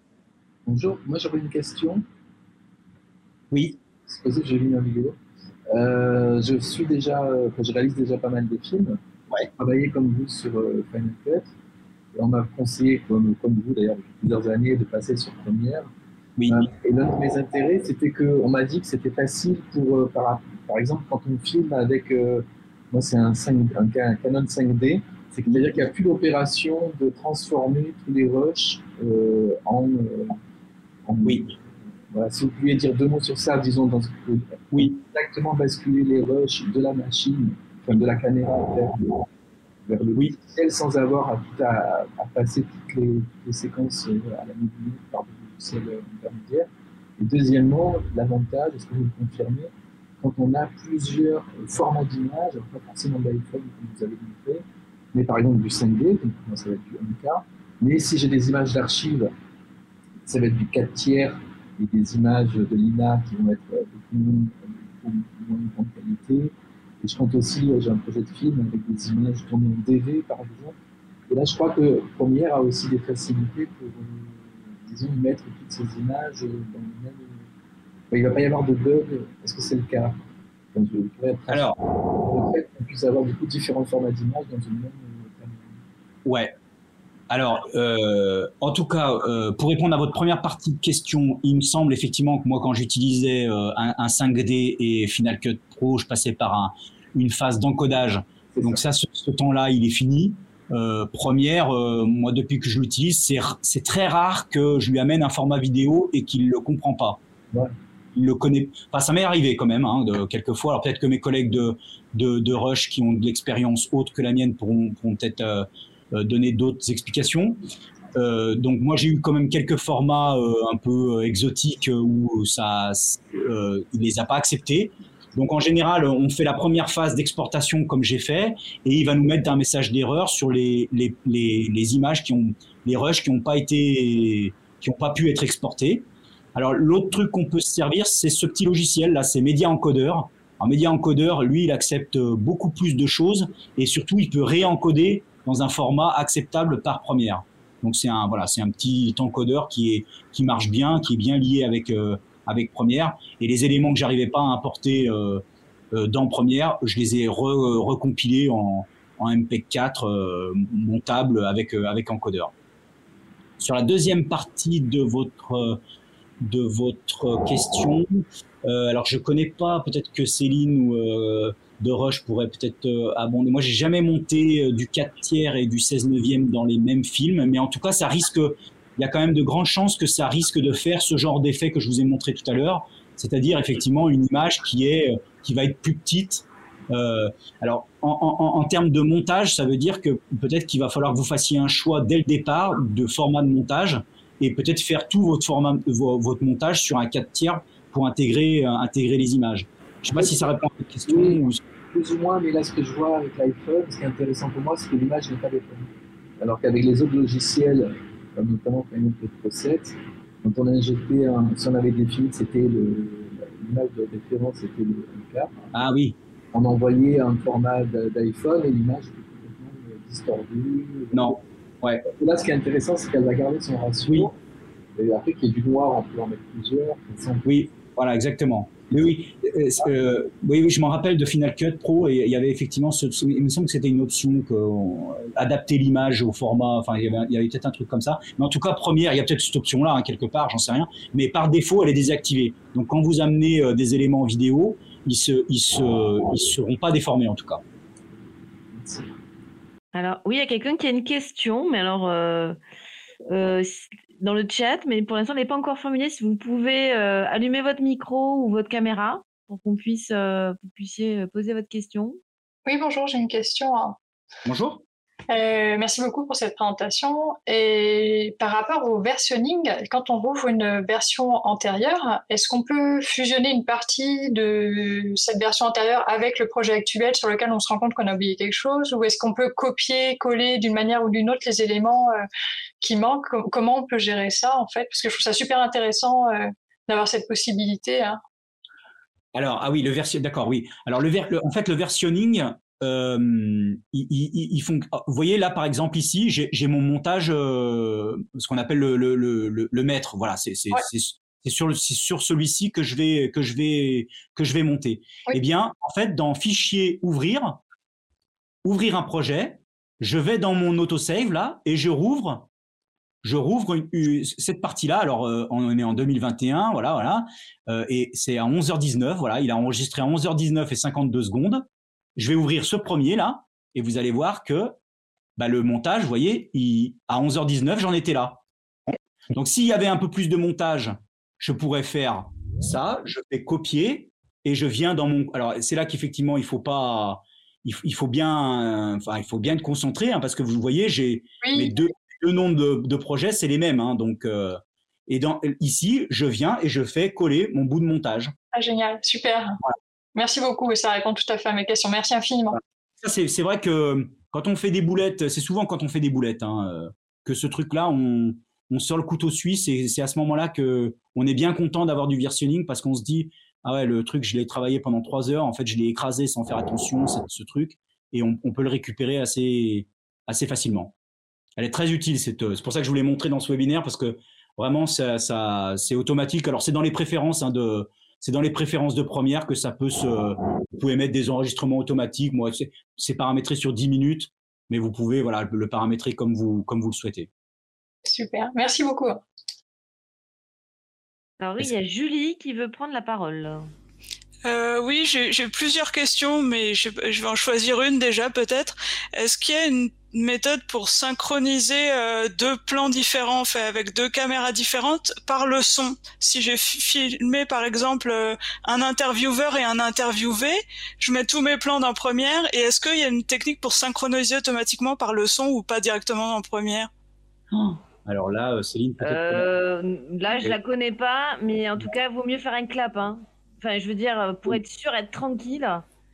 Bonjour, moi j'aurais une question. Oui. C'est possible, j'ai vu ma vidéo. Euh, je suis déjà, enfin, je réalise déjà pas mal de films. Ouais. J'ai travaillé comme vous sur euh, Final Cut. Et on m'a conseillé, comme, comme vous d'ailleurs, depuis plusieurs années, de passer sur Premiere. Oui. Euh, et l'un de mes intérêts, c'était qu'on m'a dit que c'était facile pour, euh, par, par exemple, quand on filme avec, euh, moi c'est un, un, un Canon cinq D, c'est-à-dire qu'il n'y a plus l'opération de transformer tous les rushs euh, en, euh, en... Oui. Voilà, si vous pouviez dire deux mots sur ça, disons, dans ce que oui. exactement basculer les rushs de la machine, enfin de la caméra vers le, vers le oui. logiciel sans avoir à, tout à, à passer toutes les, toutes les séquences euh, à la millimètre par des logiciels intermédiaires. Et deuxièmement, l'avantage, est-ce que vous le confirmez, quand on a plusieurs formats d'images, pas forcément d'iPhone comme vous avez montré, mais par exemple du cinq D, donc moi ça va être du un K, mais si j'ai des images d'archives, ça va être du quatre tiers, et des images de l'I N A qui vont être beaucoup moins de grande qualité. Et je compte aussi, j'ai un projet de film avec des images tournées en D V par exemple. Et là, je crois que Premiere a aussi des facilités pour, euh, disons, mettre toutes ces images dans le même. Enfin, il ne va pas y avoir de bug. Est-ce que c'est le cas? Enfin, je Alors, le fait qu'on puisse avoir beaucoup différents formats d'images dans une même caméra. Ouais. Alors, euh, en tout cas, euh, pour répondre à votre première partie de question, il me semble effectivement que moi, quand j'utilisais euh, un, un cinq D et Final Cut Pro, je passais par un, une phase d'encodage. Donc ça, ce, ce temps-là, il est fini. Euh, Première, euh, moi, depuis que je l'utilise, c'est, c'est très rare que je lui amène un format vidéo et qu'il le comprend pas. Ouais. Il le connaît. Enfin, ça m'est arrivé quand même, hein, de, quelques fois. Alors peut-être que mes collègues de, de, de Rush qui ont de l'expérience autre que la mienne pourront, pourront peut-être euh, Euh, donner d'autres explications. Euh, donc moi j'ai eu quand même quelques formats euh, un peu exotiques où ça, euh, il les a pas acceptés. Donc en général on fait la première phase d'exportation comme j'ai fait et il va nous mettre un message d'erreur sur les les les, les images qui ont les rushs qui n'ont pas été qui ont pas pu être exportés. Alors l'autre truc qu'on peut se servir c'est ce petit logiciel là, c'est Media Encoder. Un Media Encoder lui il accepte beaucoup plus de choses et surtout il peut réencoder dans un format acceptable par Premiere. Donc c'est un voilà, c'est un petit encodeur qui est qui marche bien, qui est bien lié avec euh, avec Premiere. Et les éléments que j'arrivais pas à importer euh, euh, dans Premiere, je les ai re, recompilés en, en M P quatre euh, montable avec euh, avec encodeur. Sur la deuxième partie de votre de votre question, euh, alors je connais pas, peut-être que Céline ou euh, de Rush pourrait peut-être euh, abonder. Moi, j'ai jamais monté euh, du quatre tiers et du seize neuvième dans les mêmes films, mais en tout cas, ça risque, il y a quand même de grandes chances que ça risque de faire ce genre d'effet que je vous ai montré tout à l'heure, c'est-à-dire effectivement une image qui est, qui va être plus petite. Euh, alors, en, en, en termes de montage, ça veut dire que peut-être qu'il va falloir que vous fassiez un choix dès le départ de format de montage et peut-être faire tout votre format, votre montage sur un quatre tiers pour intégrer, euh, intégrer les images. Je ne sais pas si ça répond à votre question. Oui, ou... plus ou moins, mais là, ce que je vois avec l'iPhone, ce qui est intéressant pour moi, c'est que l'image n'est pas déformée. Alors qu'avec les autres logiciels, comme notamment Final Cut Pro sept, quand on a injecté, un, si on avait défini que c'était l'image de référence, c'était le un K. Ah oui. On envoyait un format d'iPhone et l'image était complètement distordue. Non. Ouais. Et là, ce qui est intéressant, c'est qu'elle va garder son ratio. Oui. Et après, qu'il y ait du noir, on peut en mettre plusieurs. Oui, voilà, exactement. Oui, oui, euh, oui, oui, je m'en rappelle de Final Cut Pro et il y avait effectivement, ce, il me semble que c'était une option que euh, adapter l'image au format. Enfin, il y avait, il y avait peut-être un truc comme ça. Mais en tout cas, Premiere, il y a peut-être cette option-là hein, quelque part, j'en sais rien. Mais par défaut, elle est désactivée. Donc, quand vous amenez euh, des éléments vidéo, ils se, ils se, ils seront pas déformés en tout cas. Alors, oui, il y a quelqu'un qui a une question, mais alors. Euh... Euh, dans le chat, mais pour l'instant, elle n'est pas encore formulée. Si vous pouvez euh, allumer votre micro ou votre caméra pour qu'on puisse, euh, vous puissiez poser votre question. Oui, bonjour, j'ai une question. Bonjour. Euh, merci beaucoup pour cette présentation. Et par rapport au versionning, quand on rouvre une version antérieure, est-ce qu'on peut fusionner une partie de cette version antérieure avec le projet actuel sur lequel on se rend compte qu'on a oublié quelque chose, ou est-ce qu'on peut copier, coller d'une manière ou d'une autre les éléments euh, qui manquent? Comment on peut gérer ça en fait? Parce que je trouve ça super intéressant euh, d'avoir cette possibilité. Hein. Alors ah oui, le version, d'accord, oui. Alors le, ver, le en fait le versionning. Euh, ils, ils, ils font. Vous voyez là par exemple ici, j'ai, j'ai mon montage, euh, ce qu'on appelle le, le, le, le maître. Voilà, c'est, c'est, ouais. c'est, C'est sur, le, c'est sur celui-ci que je vais, que je vais, que je vais monter. Oui. Eh bien, en fait, dans Fichier, Ouvrir, Ouvrir un projet, je vais dans mon autosave là et je rouvre, je rouvre une, une, cette partie-là. Alors, euh, on est en deux mille vingt et un, voilà, voilà, euh, et c'est à onze heures dix-neuf. Voilà, il a enregistré à onze heures dix-neuf et cinquante-deux secondes. Je vais ouvrir ce premier là et vous allez voir que bah, le montage, vous voyez, il, à onze heures dix-neuf, j'en étais là. Donc, s'il y avait un peu plus de montage, je pourrais faire ça. Je fais copier et je viens dans mon. Alors, c'est là qu'effectivement, il faut pas. Il faut bien, enfin, il faut bien être concentré hein, parce que vous voyez, j'ai Oui. mes deux, deux noms de, de projets, c'est les mêmes. Hein, donc, euh, et dans, ici, je viens et je fais coller mon bout de montage. Ah, génial, super. Voilà. Merci beaucoup et ça répond tout à fait à mes questions. Merci infiniment. Voilà. Ça, c'est, c'est vrai que quand on fait des boulettes, c'est souvent quand on fait des boulettes hein, que ce truc-là, on, on sort le couteau suisse et c'est à ce moment-là que on est bien content d'avoir du versionning parce qu'on se dit ah ouais, le truc, je l'ai travaillé pendant trois heures. En fait, je l'ai écrasé sans faire attention, ce, ce truc. Et on, on peut le récupérer assez, assez facilement. Elle est très utile. Cette, c'est pour ça que je vous l'ai montré dans ce webinaire parce que vraiment, ça, ça, c'est automatique. Alors, c'est dans les préférences hein, de, c'est dans les préférences de Premiere que ça peut se, vous pouvez mettre des enregistrements automatiques. Moi, c'est, c'est paramétré sur dix minutes, mais vous pouvez, voilà, le paramétrer comme vous, comme vous le souhaitez. Super. Merci beaucoup. Alors oui, il y a Julie qui veut prendre la parole. Euh, oui, j'ai, j'ai plusieurs questions, mais je, je vais en choisir une déjà peut-être. Est-ce qu'il y a une méthode pour synchroniser euh, deux plans différents faits avec deux caméras différentes par le son? Si j'ai filmé par exemple euh, un intervieweur et un interviewé, je mets tous mes plans dans Premiere et est-ce qu'il y a une technique pour synchroniser automatiquement par le son ou pas directement dans Premiere? Oh. Alors là, Céline, peut-être. Euh, là, je la connais pas, mais en tout cas, il vaut mieux faire un clap. Hein. Enfin, je veux dire, pour être sûr, être tranquille,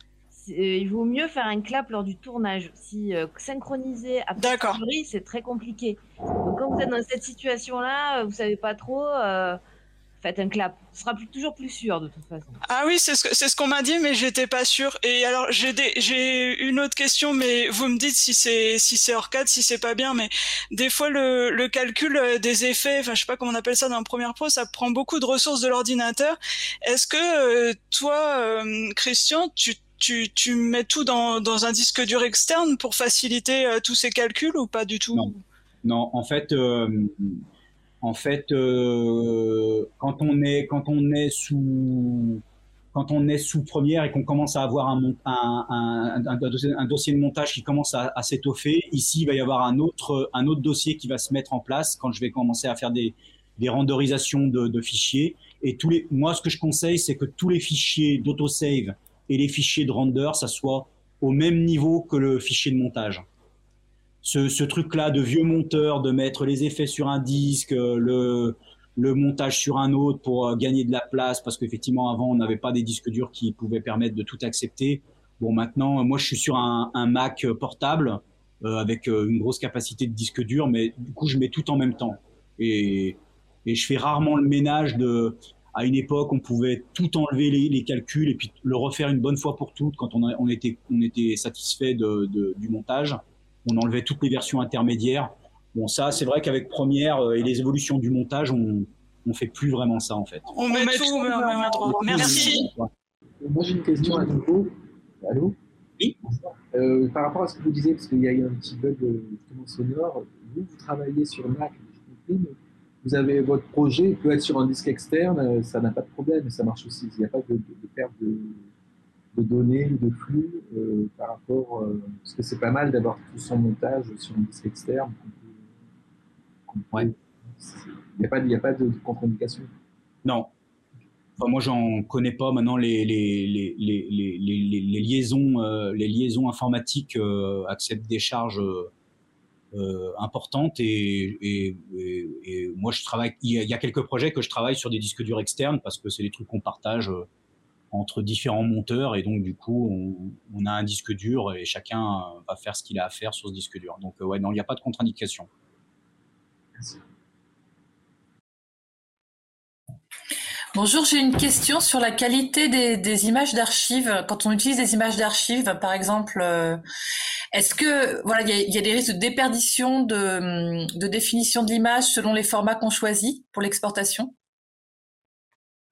il vaut mieux faire un clap lors du tournage. Si euh, synchroniser à posteriori, c'est très compliqué. Donc, quand vous êtes dans cette situation-là, vous savez pas trop, euh, faites un clap. Ce sera plus, toujours plus sûr de toute façon. Ah oui, c'est ce, que, c'est ce qu'on m'a dit, mais j'étais pas sûre. Et alors, j'ai, des, j'ai une autre question, mais vous me dites si c'est si c'est hors cadre, si c'est pas bien. Mais des fois, le, le calcul des effets, enfin, je sais pas comment on appelle ça dans Premiere Pro, ça prend beaucoup de ressources de l'ordinateur. Est-ce que euh, toi, euh, Christian, tu Tu, tu mets tout dans, dans un disque dur externe pour faciliter euh, tous ces calculs ou pas du tout? Non, non en fait, euh, en fait euh, quand, on est, quand, on est sous, quand on est sous Premiere et qu'on commence à avoir un, un, un, un, dossier, un dossier de montage qui commence à, à s'étoffer, ici, il va y avoir un autre, un autre dossier qui va se mettre en place quand je vais commencer à faire des, des renderisations de, de fichiers. Et tous les, moi, ce que je conseille, c'est que tous les fichiers d'autosave et les fichiers de render, ça soit au même niveau que le fichier de montage. Ce, ce truc-là de vieux monteur, de mettre les effets sur un disque, le, le montage sur un autre pour gagner de la place, parce qu'effectivement, avant, on n'avait pas des disques durs qui pouvaient permettre de tout accepter. Bon, maintenant, moi, je suis sur un, un Mac portable euh, avec une grosse capacité de disque dur, mais du coup, je mets tout en même temps. Et, et je fais rarement le ménage de... À une époque, on pouvait tout enlever les, les calculs et puis le refaire une bonne fois pour toutes quand on, a, on, était, on était satisfait de, de, du montage. On enlevait toutes les versions intermédiaires. Bon, ça, c'est vrai qu'avec Premiere et les évolutions du montage, on ne fait plus vraiment ça, en fait. On, on met, met tout au même endroit. Merci. Ouais. Moi, j'ai une question à nouveau. Allô? Oui. Euh, par rapport à ce que vous disiez, parce qu'il y a eu un petit bug justement sonore, vous, vous travaillez sur Mac, je compris, mais vous avez votre projet, il peut être sur un disque externe, ça n'a pas de problème, ça marche aussi. Il n'y a pas de, de, de perte de, de données ou de flux euh, par rapport... Euh, parce que c'est pas mal d'avoir tout son montage sur un disque externe. Qu'on peut, qu'on peut, ouais. Il n'y a pas, il n'y a pas de, de contre-indication. Non. Enfin, moi, j'en connais pas maintenant les, les, les, les, les, les, les, liaisons, euh, les liaisons informatiques euh, acceptent des charges... Euh, Euh, importante et, et, et, et moi je travaille, il y a quelques projets que je travaille sur des disques durs externes parce que c'est des trucs qu'on partage euh, entre différents monteurs et donc du coup on, on a un disque dur et chacun va faire ce qu'il a à faire sur ce disque dur. Donc euh, ouais, non, il n'y a pas de contre-indication. Merci. Bonjour, j'ai une question sur la qualité des, des images d'archives. Quand on utilise des images d'archives, par exemple, euh, est-ce que voilà, il y a, y a des risques de déperdition de, de définition de l'image selon les formats qu'on choisit pour l'exportation?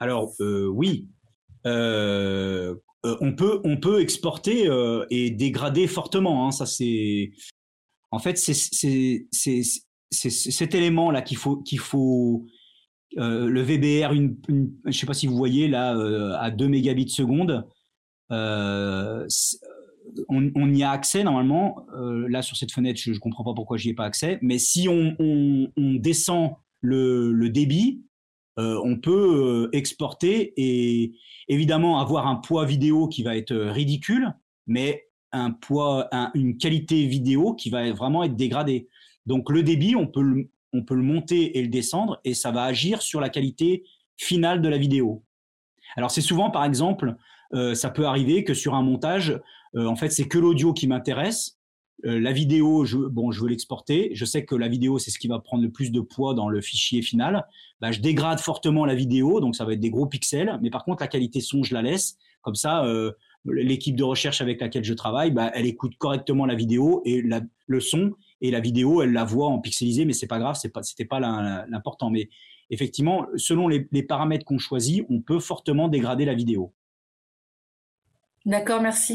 Alors, euh, oui. Euh, euh, on, peut, on peut exporter euh, et dégrader fortement. Hein, ça, c'est... En fait, c'est, c'est, c'est, c'est, c'est cet élément-là qu'il faut... Qu'il faut euh, le V B R, une, une, je ne sais pas si vous voyez, là, euh, à deux mégabits seconde, euh, on, on y a accès normalement. Euh, là, sur cette fenêtre, je ne comprends pas pourquoi je n'y ai pas accès. Mais si on, on, on descend le, le débit, euh, on peut exporter et évidemment avoir un poids vidéo qui va être ridicule, mais un poids, un, une qualité vidéo qui va vraiment être dégradée. Donc le débit, on peut le, on peut le monter et le descendre et ça va agir sur la qualité finale de la vidéo. Alors c'est souvent, par exemple, euh, ça peut arriver que sur un montage, euh, en fait, c'est que l'audio qui m'intéresse. Euh, la vidéo, je, bon, je veux l'exporter. Je sais que la vidéo, c'est ce qui va prendre le plus de poids dans le fichier final. Bah, je dégrade fortement la vidéo, donc ça va être des gros pixels. Mais par contre, la qualité son, je la laisse. Comme ça, euh, l'équipe de recherche avec laquelle je travaille, bah, elle écoute correctement la vidéo et la, le son. Et la vidéo, elle la voit en pixelisé, mais c'est pas grave, c'est pas, c'était pas l'important. Mais effectivement, selon les, les paramètres qu'on choisit, on peut fortement dégrader la vidéo. D'accord, merci.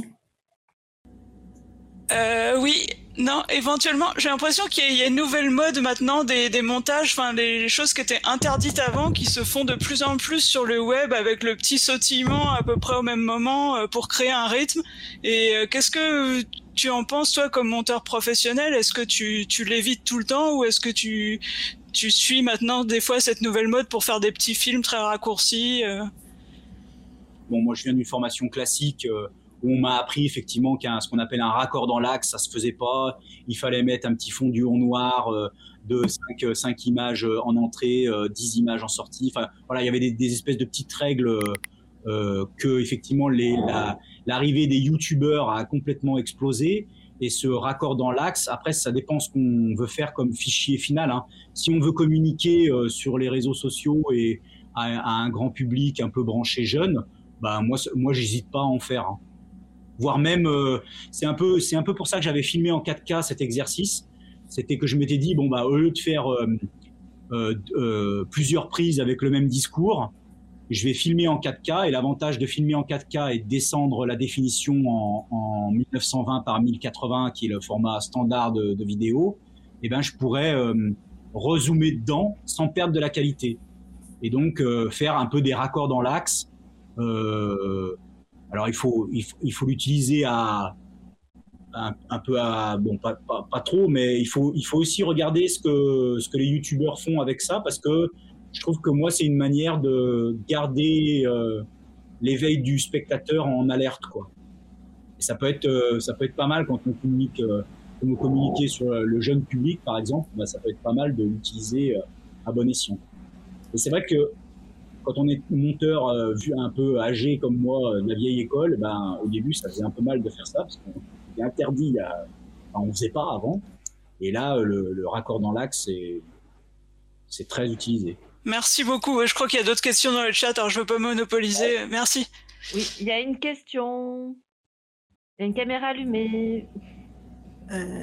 Euh, oui, non, éventuellement, j'ai l'impression qu'il y, y a une nouvelle mode maintenant des, des montages, enfin les choses qui étaient interdites avant, qui se font de plus en plus sur le web avec le petit sautillement à peu près au même moment euh, pour créer un rythme. Et euh, qu'est-ce que tu en penses, toi, comme monteur professionnel? Est-ce que tu, tu l'évites tout le temps ou est-ce que tu, tu suis maintenant des fois cette nouvelle mode pour faire des petits films très raccourcis euh... Bon, moi, je viens d'une formation classique euh, où on m'a appris effectivement qu'il y a ce qu'on appelle un raccord dans l'axe, ça se faisait pas. Il fallait mettre un petit fondu en noir euh, de cinq images en entrée, euh, dix images en sortie. Enfin, voilà, il y avait des, des espèces de petites règles euh, que effectivement les, la, l'arrivée des youtubeurs a complètement explosé. Et ce raccord dans l'axe, après, ça dépend ce qu'on veut faire comme fichier final. Hein. Si on veut communiquer euh, sur les réseaux sociaux et à, à un grand public un peu branché jeune, bah moi, moi, j'hésite pas à en faire. Hein. Voire même, euh, c'est un peu, c'est un peu pour ça que j'avais filmé en quatre K cet exercice. C'était que je m'étais dit, bon bah au lieu de faire euh, euh, euh, plusieurs prises avec le même discours, je vais filmer en quatre K. Et l'avantage de filmer en quatre K et de descendre la définition en, en mille neuf cent vingt par mille quatre-vingts, qui est le format standard de, de vidéo, eh ben je pourrais euh, rezoomer dedans sans perdre de la qualité. Et donc euh, faire un peu des raccords dans l'axe. Euh, alors il faut il faut, il faut l'utiliser à un, un peu à bon pas, pas pas trop, mais il faut il faut aussi regarder ce que ce que les youtubeurs font avec ça, parce que je trouve que moi c'est une manière de garder euh, l'éveil du spectateur en alerte, quoi. Et ça peut être euh, ça peut être pas mal quand on communique euh, quand on communiquer sur le jeune public par exemple, bah, ça peut être pas mal de l'utiliser euh, à bon escient. Et c'est vrai que quand on est monteur euh, vu un peu âgé comme moi, euh, de la vieille école, ben, au début, ça faisait un peu mal de faire ça, parce qu'on était interdit, à... enfin, on ne faisait pas avant. Et là, le, le raccord dans l'axe, c'est très utilisé. Merci beaucoup. Je crois qu'il y a d'autres questions dans le chat, alors je ne veux pas monopoliser. Ouais. Merci. Oui, il y a une question. Il y a une caméra allumée. Euh...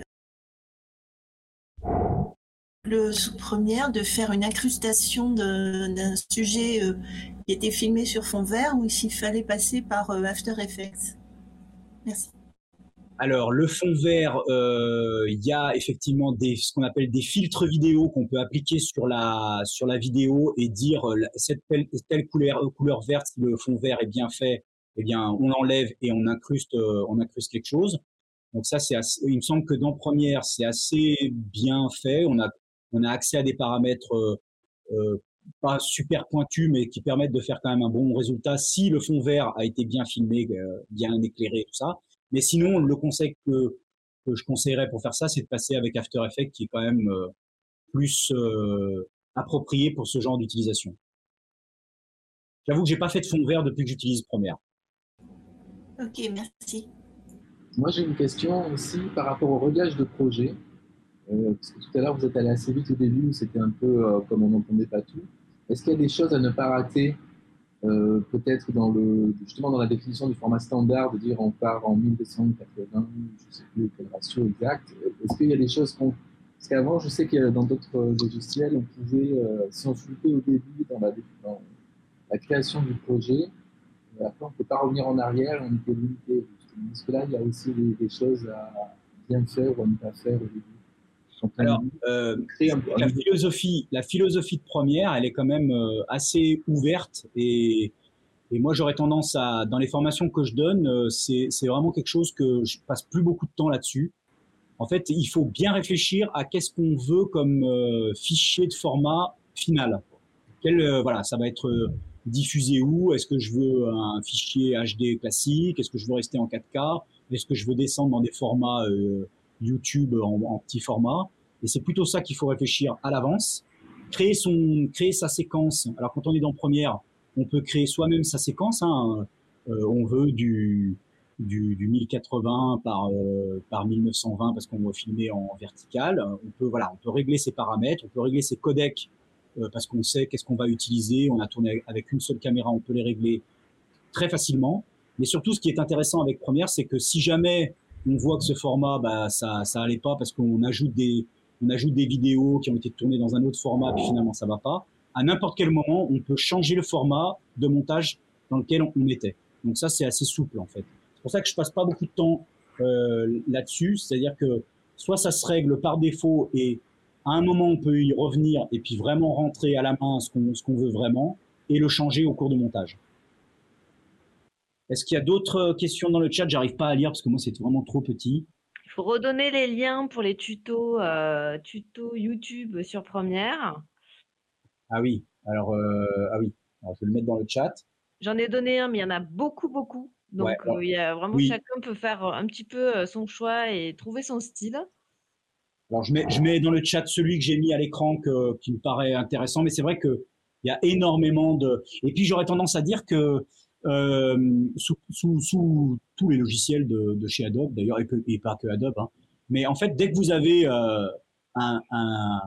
Le sous-première de faire une incrustation d'un sujet euh, qui était filmé sur fond vert ou s'il fallait passer par euh, After Effects. Merci. Alors, le fond vert, il euh, y a effectivement des, ce qu'on appelle des filtres vidéo qu'on peut appliquer sur la, sur la vidéo et dire euh, cette telle, telle couleur, couleur verte, si le fond vert est bien fait, eh bien, on l'enlève et on incruste, euh, on incruste quelque chose. Donc ça, c'est assez, il me semble que dans Premiere, c'est assez bien fait. On a On a accès à des paramètres euh, euh, pas super pointus, mais qui permettent de faire quand même un bon résultat si le fond vert a été bien filmé, euh, bien éclairé, tout ça. Mais sinon, le conseil que, que je conseillerais pour faire ça, c'est de passer avec After Effects, qui est quand même euh, plus euh, approprié pour ce genre d'utilisation. J'avoue que j'ai pas fait de fond vert depuis que j'utilise Premiere. Ok, merci. Moi, j'ai une question aussi par rapport au rodage de projet. Euh, parce que tout à l'heure, vous êtes allé assez vite au début, c'était un peu euh, comme on n'entendait pas tout. Est-ce qu'il y a des choses à ne pas rater, euh, peut-être dans le, justement dans la définition du format standard, de dire on part en mille deux cent quatre-vingts, je ne sais plus quel ratio exact. Est-ce qu'il y a des choses qu'on... Parce qu'avant, je sais que dans d'autres logiciels, on pouvait, euh, si on se loupait au début dans la, dans, la création du projet. Après, on ne peut pas revenir en arrière, on était limité. Parce que là, il y a aussi des, des choses à bien faire ou à ne pas faire au début. Alors, euh, la, philosophie, la philosophie de première, elle est quand même euh, assez ouverte et, et moi, j'aurais tendance à, dans les formations que je donne, euh, c'est, c'est vraiment quelque chose que je passe plus beaucoup de temps là-dessus. En fait, il faut bien réfléchir à qu'est-ce qu'on veut comme euh, fichier de format final. Quel, euh, voilà, ça va être euh, diffusé où? Est-ce que je veux un fichier H D classique? Est-ce que je veux rester en quatre K? Est-ce que je veux descendre dans des formats euh, YouTube en, en petit format? Et c'est plutôt ça qu'il faut réfléchir à l'avance. Créer son, créer sa séquence. Alors quand on est dans Première, on peut créer soi-même sa séquence. Hein. Euh, on veut du, du, du mille quatre-vingts par, euh, par mille neuf cent vingt parce qu'on va filmer en vertical. On peut, voilà, on peut régler ses paramètres, on peut régler ses codecs euh, parce qu'on sait qu'est-ce qu'on va utiliser. On a tourné avec une seule caméra, on peut les régler très facilement. Mais surtout, ce qui est intéressant avec Première, c'est que si jamais on voit que ce format, bah, ça, ça allait pas parce qu'on ajoute des, on ajoute des vidéos qui ont été tournées dans un autre format, puis finalement ça va pas. À n'importe quel moment, on peut changer le format de montage dans lequel on était. Donc ça, c'est assez souple en fait. C'est pour ça que je passe pas beaucoup de temps euh, là-dessus. C'est-à-dire que soit ça se règle par défaut et à un moment on peut y revenir et puis vraiment rentrer à la main ce qu'on, ce qu'on veut vraiment et le changer au cours de montage. Est-ce qu'il y a d'autres questions dans le chat? J'arrive pas à lire parce que moi c'est vraiment trop petit. Il faut redonner les liens pour les tutos, euh, tutos YouTube sur Première. Ah oui, alors, euh, ah oui. Alors, je vais le mettre dans le chat. J'en ai donné un, mais il y en a beaucoup, beaucoup. Donc, ouais, alors, euh, il y a vraiment oui. Chacun peut faire un petit peu son choix et trouver son style. Alors, je mets, je mets dans le chat celui que j'ai mis à l'écran que, qui me paraît intéressant, mais c'est vrai qu'il y a énormément de... Et puis, j'aurais tendance à dire que euh, sous, sous, sous tous les logiciels de, de chez Adobe, d'ailleurs, et, et pas que Adobe, hein, mais en fait, dès que vous avez euh, un, un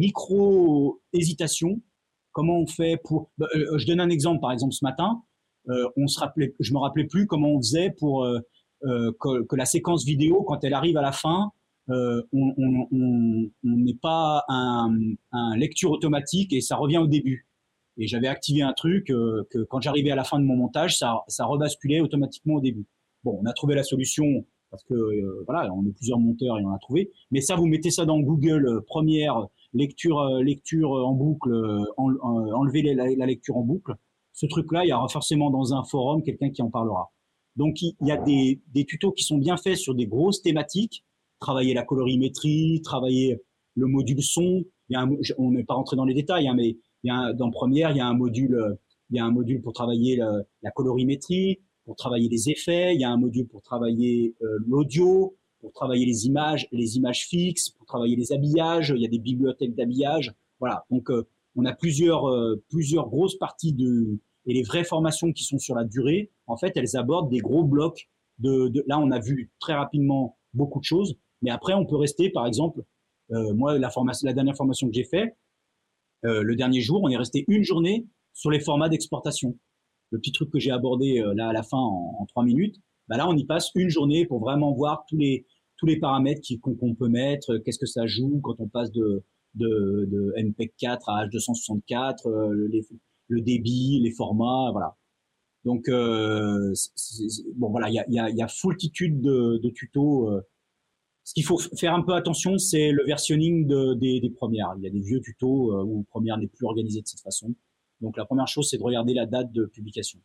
micro-hésitation, comment on fait pour... Euh, je donne un exemple, par exemple, ce matin, euh, on se rappelait, je me rappelais plus comment on faisait pour euh, euh, que, que la séquence vidéo, quand elle arrive à la fin, euh, on n'est pas un, un lecture automatique et ça revient au début. Et j'avais activé un truc euh, que quand j'arrivais à la fin de mon montage, ça, ça rebasculait automatiquement au début. Bon, on a trouvé la solution parce que euh, voilà, on est plusieurs monteurs et on a trouvé. Mais ça, vous mettez ça dans Google, euh, Première, lecture, euh, lecture en boucle, euh, en, en, enlever la, la lecture en boucle. Ce truc-là, il y aura forcément dans un forum quelqu'un qui en parlera. Donc, il y a des, des tutos qui sont bien faits sur des grosses thématiques. Travailler la colorimétrie, travailler le module son. Il y a un, on n'est pas rentré dans les détails, hein, mais il y a un, dans Première, il y a un module, il y a un module pour travailler le, la colorimétrie, pour travailler les effets. Il y a un module pour travailler euh, l'audio, pour travailler les images, les images fixes, pour travailler les habillages. Il y a des bibliothèques d'habillage. Voilà. Donc, euh, on a plusieurs, euh, plusieurs grosses parties de, et les vraies formations qui sont sur la durée, en fait, elles abordent des gros blocs de, de là, on a vu très rapidement beaucoup de choses. Mais après, on peut rester, par exemple, euh, moi, la formation, la dernière formation que j'ai fait, euh, le dernier jour, on est resté une journée sur les formats d'exportation. Le petit truc que j'ai abordé euh, là à la fin en, en trois minutes, bah là, on y passe une journée pour vraiment voir tous les tous les paramètres qu'on qu'on peut mettre, qu'est-ce que ça joue quand on passe de de, de M P E G quatre à H deux cent soixante-quatre, euh, le, les, le débit, les formats, voilà. Donc euh, c'est, c'est, bon voilà, il y a il y a il y a foultitude de, de tutos. Euh, Ce qu'il faut faire un peu attention, c'est le versionning de, des, des premières. Il y a des vieux tutos euh, où Première n'est plus organisée de cette façon. Donc la première chose, c'est de regarder la date de publication.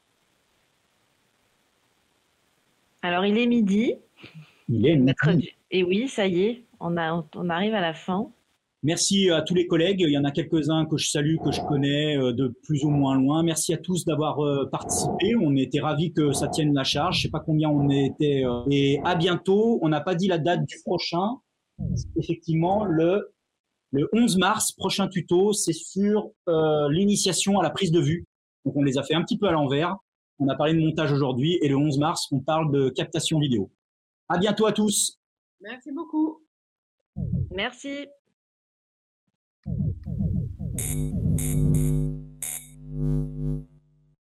Alors il est midi. Il est midi. Et oui, ça y est, on, a, on arrive à la fin. Merci à tous les collègues. Il y en a quelques-uns que je salue, que je connais de plus ou moins loin. Merci à tous d'avoir participé. On était ravis que ça tienne la charge. Je sais pas combien on était. Et à bientôt. On n'a pas dit la date du prochain. Effectivement, le, le onze mars, prochain tuto, c'est sur euh, l'initiation à la prise de vue. Donc, on les a fait un petit peu à l'envers. On a parlé de montage aujourd'hui. Et le onze mars, on parle de captation vidéo. À bientôt à tous. Merci beaucoup. Merci. Thank you.